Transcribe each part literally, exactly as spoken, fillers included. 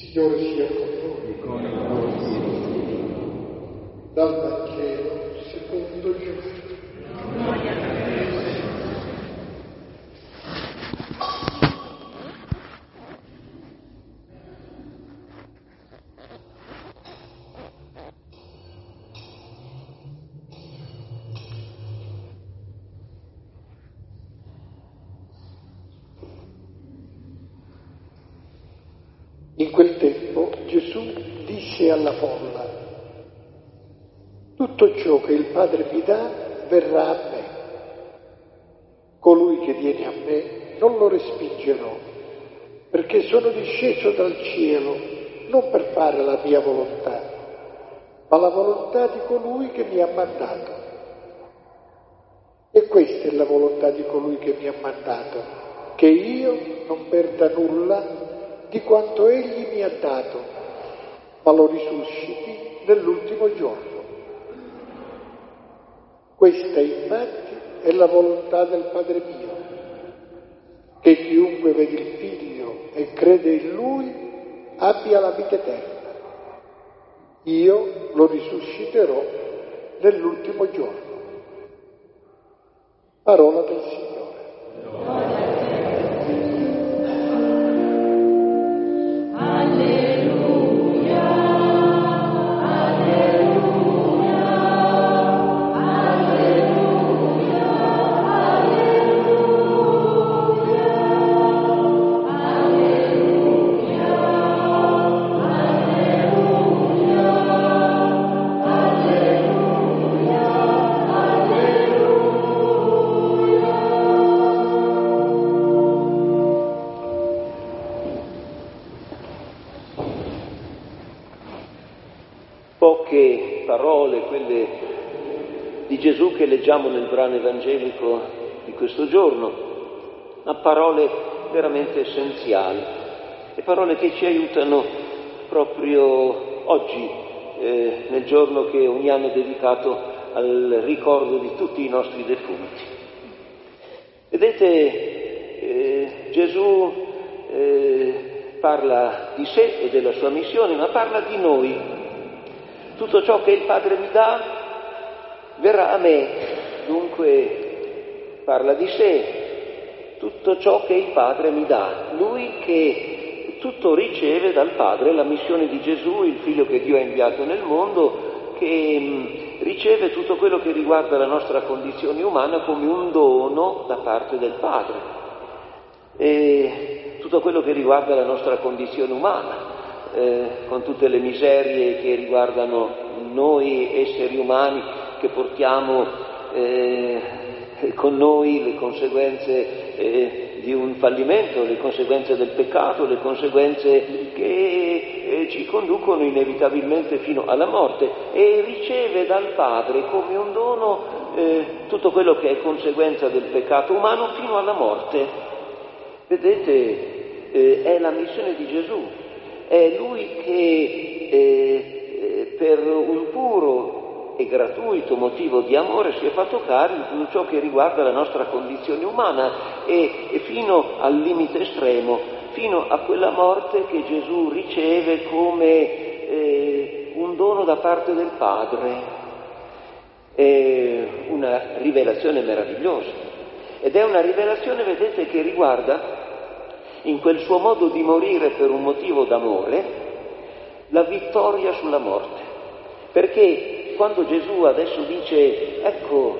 Signore sia con noi. Con il tuo spirito. Dal Vangelo secondo Giovanni. In quel tempo Gesù disse alla folla: tutto ciò che il Padre mi dà verrà a me. Colui che viene a me non lo respingerò, perché sono disceso dal cielo non per fare la mia volontà, ma la volontà di colui che mi ha mandato. E questa è la volontà di colui che mi ha mandato, che io non perda nulla di quanto egli mi ha dato, ma lo risusciti nell'ultimo giorno. Questa infatti è la volontà del Padre mio, che chiunque vede il Figlio e crede in Lui abbia la vita eterna. Io lo risusciterò nell'ultimo giorno. Parola del Signore. Poche parole, quelle di Gesù che leggiamo nel brano evangelico di questo giorno, ma parole veramente essenziali, e parole che ci aiutano proprio oggi, eh, nel giorno che ogni anno è dedicato al ricordo di tutti i nostri defunti. Vedete, eh, Gesù eh, parla di sé e della sua missione, ma parla di noi. Tutto ciò che il Padre mi dà verrà a me, dunque parla di sé, tutto ciò che il Padre mi dà. Lui che tutto riceve dal Padre, la missione di Gesù, il Figlio che Dio ha inviato nel mondo, che mh, riceve tutto quello che riguarda la nostra condizione umana come un dono da parte del Padre. E tutto quello che riguarda la nostra condizione umana, Eh, con tutte le miserie che riguardano noi esseri umani, che portiamo eh, con noi le conseguenze eh, di un fallimento, le conseguenze del peccato, le conseguenze che eh, ci conducono inevitabilmente fino alla morte, e riceve dal Padre come un dono eh, tutto quello che è conseguenza del peccato umano fino alla morte. Vedete, eh, è la missione di Gesù. È Lui che eh, per un puro e gratuito motivo di amore si è fatto carico di tutto ciò che riguarda la nostra condizione umana, e, e fino al limite estremo, fino a quella morte che Gesù riceve come eh, un dono da parte del Padre. È una rivelazione meravigliosa, ed è una rivelazione, vedete, che riguarda, in quel suo modo di morire per un motivo d'amore, la vittoria sulla morte. Perché quando Gesù adesso dice, ecco,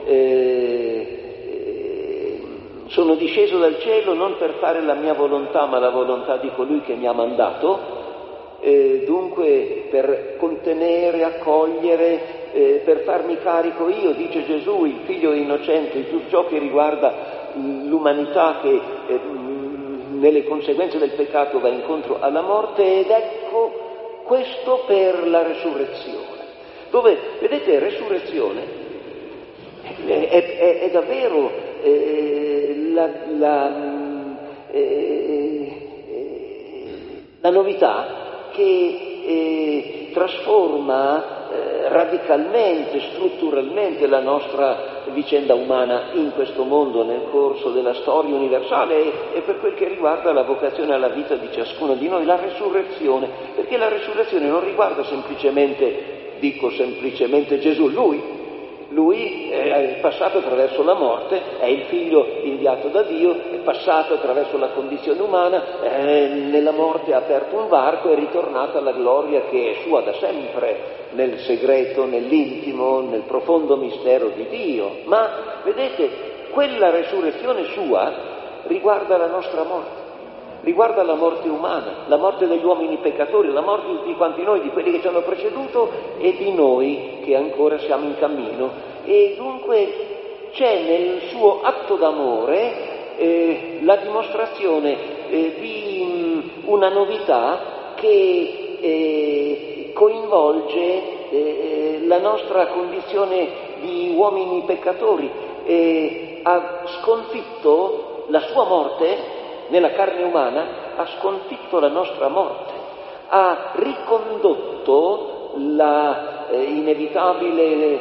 eh, sono disceso dal cielo non per fare la mia volontà, ma la volontà di colui che mi ha mandato, eh, dunque per contenere, accogliere, eh, per farmi carico io, dice Gesù, il figlio innocente, di tutto ciò che riguarda l'umanità che eh, nelle conseguenze del peccato va incontro alla morte, ed ecco questo per la resurrezione. Dove, vedete, resurrezione è, è, è davvero eh, la, la, eh, la novità che eh, trasforma eh, radicalmente, strutturalmente la nostra vicenda umana in questo mondo, nel corso della storia universale, e, e per quel che riguarda la vocazione alla vita di ciascuno di noi, la resurrezione, perché la resurrezione non riguarda semplicemente, dico semplicemente Gesù, lui, Lui è passato attraverso la morte, è il figlio inviato da Dio, è passato attraverso la condizione umana, eh, nella morte ha aperto un varco e è ritornato alla gloria che è sua da sempre, nel segreto, nell'intimo, nel profondo mistero di Dio. Ma vedete, quella resurrezione sua riguarda la nostra morte. Riguarda la morte umana, la morte degli uomini peccatori, la morte di tutti quanti noi, di quelli che ci hanno preceduto e di noi che ancora siamo in cammino. E dunque c'è nel suo atto d'amore eh, la dimostrazione eh, di mh, una novità che eh, coinvolge eh, la nostra condizione di uomini peccatori. Eh, ha sconfitto la sua morte nella carne umana, ha sconfitto la nostra morte, ha ricondotto la eh, inevitabile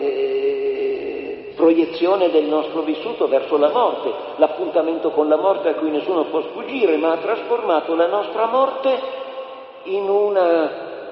eh, proiezione del nostro vissuto verso la morte, l'appuntamento con la morte a cui nessuno può sfuggire, ma ha trasformato la nostra morte in una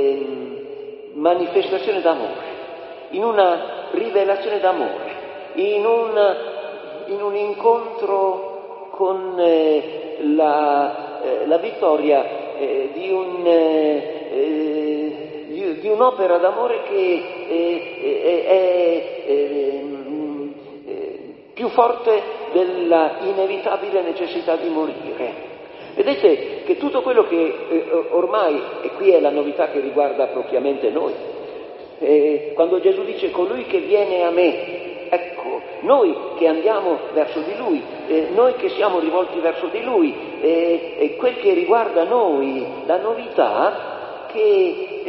eh, manifestazione d'amore, in una rivelazione d'amore, in, una, in un incontro con eh, la, eh, la vittoria eh, di, un, eh, eh, di, di un'opera d'amore che eh, è, è, è più forte della inevitabile necessità di morire. Vedete che tutto quello che eh, ormai, e qui è la novità che riguarda propriamente noi, eh, quando Gesù dice colui che viene a me, ecco, noi che andiamo verso di Lui, eh, noi che siamo rivolti verso di Lui, eh, e quel che riguarda noi, la novità che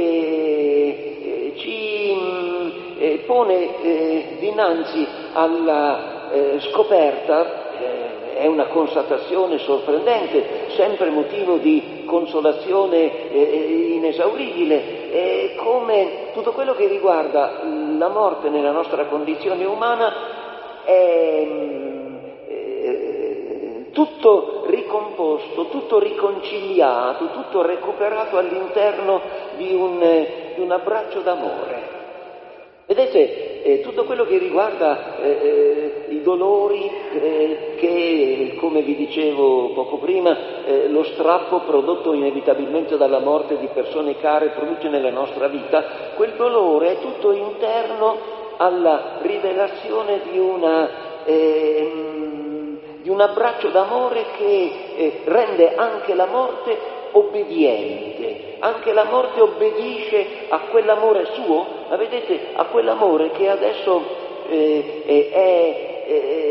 eh, ci mh, eh, pone eh, dinanzi alla eh, scoperta, eh, è una constatazione sorprendente, sempre motivo di consolazione eh, inesauribile, eh, come tutto quello che riguarda la morte nella nostra condizione umana è eh, tutto ricomposto, tutto riconciliato, tutto recuperato all'interno di un, eh, di un abbraccio d'amore. Vedete, eh, tutto quello che riguarda eh, eh, i dolori eh, che, come vi dicevo poco prima, eh, lo strappo prodotto inevitabilmente dalla morte di persone care produce nella nostra vita, quel dolore è tutto interno alla rivelazione di, una, eh, di un abbraccio d'amore che eh, rende anche la morte obbediente, anche la morte obbedisce a quell'amore suo, ma vedete, a quell'amore che adesso eh, è, è,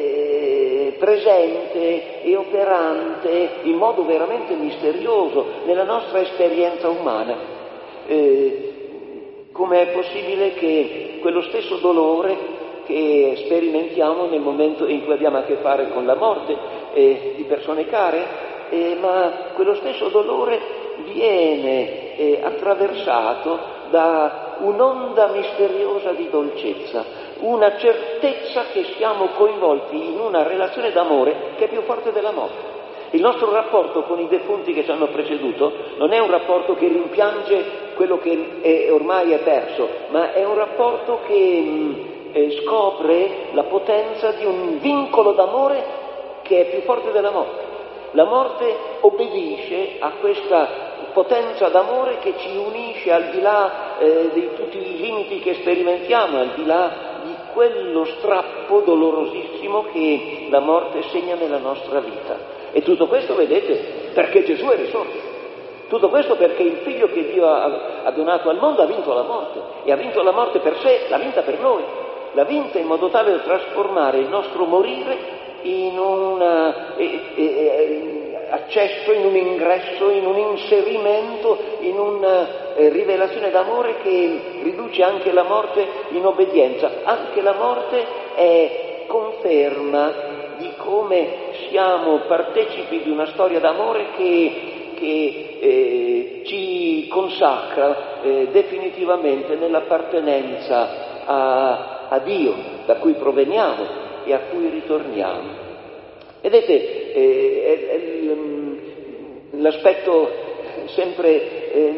è presente e operante in modo veramente misterioso nella nostra esperienza umana. Eh, come è possibile che quello stesso dolore che sperimentiamo nel momento in cui abbiamo a che fare con la morte eh, di persone care, Eh, ma quello stesso dolore viene eh, attraversato da un'onda misteriosa di dolcezza, una certezza che siamo coinvolti in una relazione d'amore che è più forte della morte. Il nostro rapporto con i defunti che ci hanno preceduto non è un rapporto che rimpiange quello che è, ormai è perso, ma è un rapporto che mh, eh, scopre la potenza di un vincolo d'amore che è più forte della morte. La morte obbedisce a questa potenza d'amore che ci unisce al di là eh, di tutti i limiti che sperimentiamo, al di là di quello strappo dolorosissimo che la morte segna nella nostra vita. E tutto questo, vedete, perché Gesù è risorto. Tutto questo perché il Figlio che Dio ha, ha donato al mondo ha vinto la morte, e ha vinto la morte per sé, l'ha vinta per noi, l'ha vinta in modo tale da trasformare il nostro morire in un eh, eh, accesso, in un ingresso, in un inserimento, in una eh, rivelazione d'amore che riduce anche la morte in obbedienza. Anche la morte è conferma di come siamo partecipi di una storia d'amore che, che eh, ci consacra eh, definitivamente nell'appartenenza a a Dio, da cui proveniamo e a cui ritorniamo. Vedete, eh, è, è, l'aspetto sempre eh,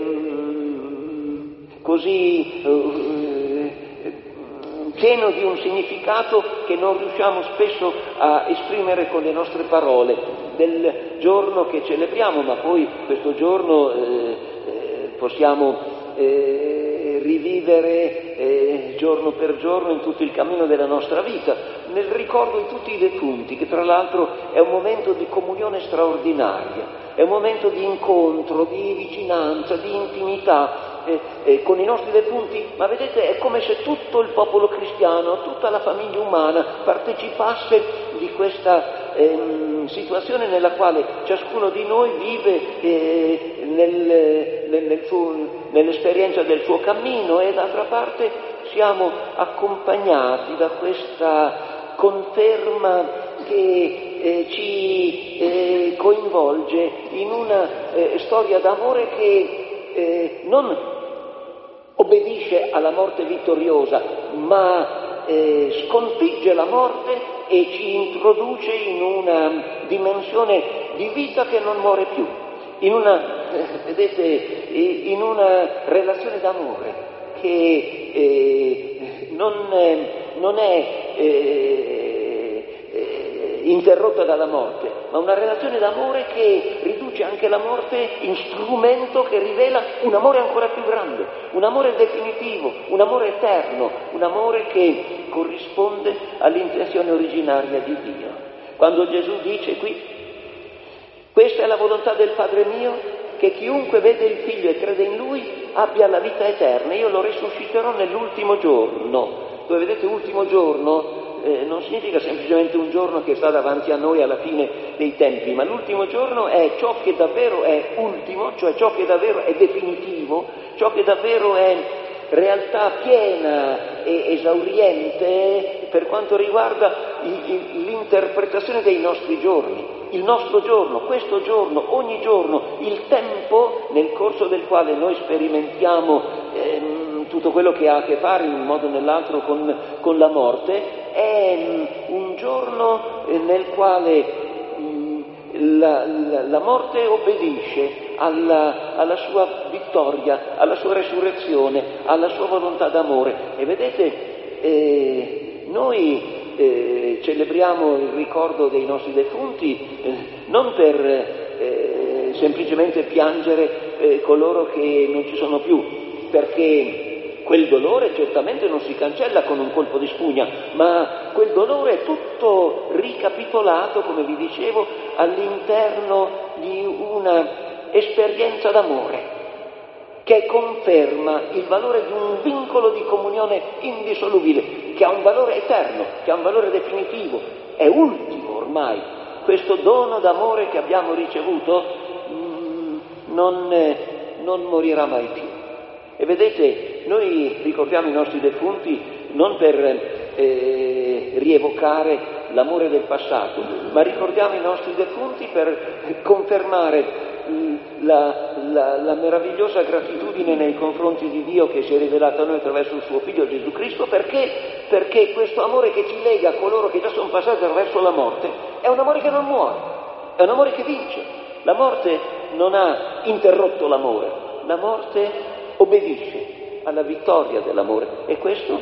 così eh, pieno di un significato che non riusciamo spesso a esprimere con le nostre parole, del giorno che celebriamo, ma poi questo giorno eh, eh, possiamo eh, rivivere eh, giorno per giorno in tutto il cammino della nostra vita, nel ricordo di tutti i defunti, che tra l'altro è un momento di comunione straordinaria, è un momento di incontro, di vicinanza, di intimità eh, eh, con i nostri defunti, ma vedete è come se tutto il popolo cristiano, tutta la famiglia umana partecipasse di questa ehm, situazione nella quale ciascuno di noi vive eh, nel, nel, nel suo, nell'esperienza del suo cammino, e d'altra parte siamo accompagnati da questa conferma che eh, ci eh, coinvolge in una eh, storia d'amore che eh, non obbedisce alla morte vittoriosa, ma eh, sconfigge la morte e ci introduce in una dimensione di vita che non muore più, in una, eh, vedete, in una relazione d'amore che eh, non, eh, non è eh, interrotta dalla morte, ma una relazione d'amore che riduce anche la morte in strumento che rivela un amore ancora più grande, un amore definitivo, un amore eterno, un amore che corrisponde all'intenzione originaria di Dio. Quando Gesù dice qui: questa è la volontà del Padre mio, che chiunque vede il Figlio e crede in Lui abbia la vita eterna, io lo risusciterò nell'ultimo giorno. Dove vedete ultimo giorno Eh, non significa semplicemente un giorno che sta davanti a noi alla fine dei tempi, ma l'ultimo giorno è ciò che davvero è ultimo, cioè ciò che davvero è definitivo, ciò che davvero è realtà piena e esauriente per quanto riguarda il, il, l'interpretazione dei nostri giorni, il nostro giorno, questo giorno, ogni giorno, il tempo nel corso del quale noi sperimentiamo ehm, tutto quello che ha a che fare in un modo o nell'altro con, con la morte, è un giorno nel quale mh, la, la, la morte obbedisce alla, alla sua vittoria, alla sua resurrezione, alla sua volontà d'amore. E vedete, eh, noi eh, celebriamo il ricordo dei nostri defunti eh, non per eh, semplicemente piangere eh, coloro che non ci sono più, perché quel dolore certamente non si cancella con un colpo di spugna, ma quel dolore è tutto ricapitolato, come vi dicevo, all'interno di una esperienza d'amore che conferma il valore di un vincolo di comunione indissolubile, che ha un valore eterno, che ha un valore definitivo, è ultimo ormai. Questo dono d'amore che abbiamo ricevuto mh, non, eh, non morirà mai più. E vedete, noi ricordiamo i nostri defunti non per eh, rievocare l'amore del passato, ma ricordiamo i nostri defunti per confermare la, la, la meravigliosa gratitudine nei confronti di Dio che si è rivelata a noi attraverso il suo Figlio Gesù Cristo, perché, perché questo amore che ci lega a coloro che già sono passati attraverso la morte è un amore che non muore, è un amore che vince. La morte non ha interrotto l'amore, la morte obbedisce alla vittoria dell'amore, e questo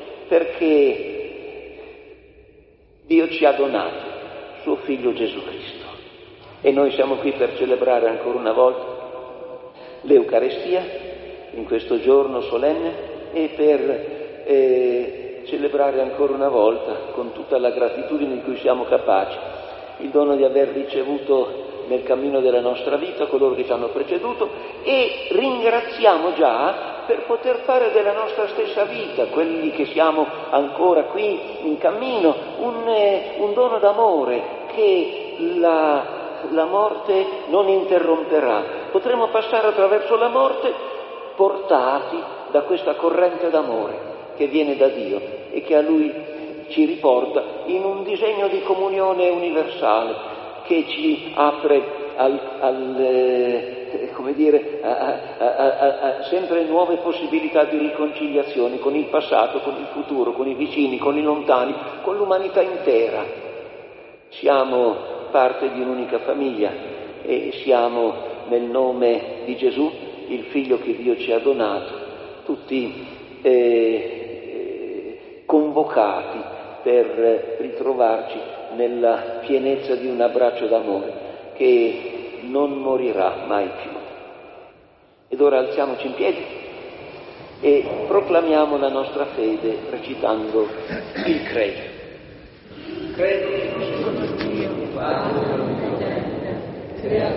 perché Dio ci ha donato suo Figlio Gesù Cristo, e noi siamo qui per celebrare ancora una volta l'Eucarestia in questo giorno solenne e per eh, celebrare ancora una volta con tutta la gratitudine di cui siamo capaci il dono di aver ricevuto nel cammino della nostra vita coloro che ci hanno preceduto, e ringraziamo già per poter fare della nostra stessa vita, quelli che siamo ancora qui in cammino, un, eh, un dono d'amore che la, la morte non interromperà. Potremo passare attraverso la morte portati da questa corrente d'amore che viene da Dio e che a Lui ci riporta in un disegno di comunione universale che ci apre al, al, eh, come dire, a, a, a, a sempre nuove possibilità di riconciliazione con il passato, con il futuro, con i vicini, con i lontani, con l'umanità intera. Siamo parte di un'unica famiglia e siamo nel nome di Gesù, il Figlio che Dio ci ha donato, tutti eh, convocati per ritrovarci nella pienezza di un abbraccio d'amore che non morirà mai più. Ed ora alziamoci in piedi e proclamiamo la nostra fede recitando il credo. Credo in Dio, Padre onnipotente, creatore